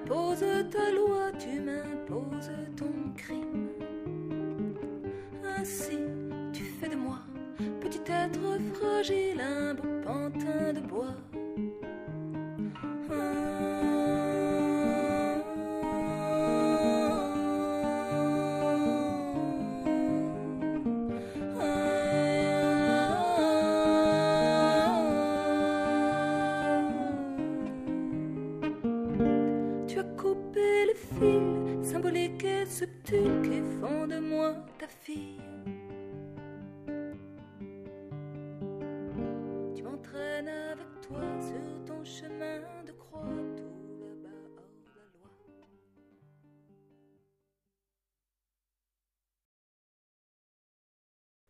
poses ta loi, tu m'imposes ton crime. Ainsi tu fais de moi, petit être fragile, un beau pantin de bois. Tu as coupé le fil symbolique et subtil qui font de moi ta fille. Tu m'entraînes avec toi sur ton chemin.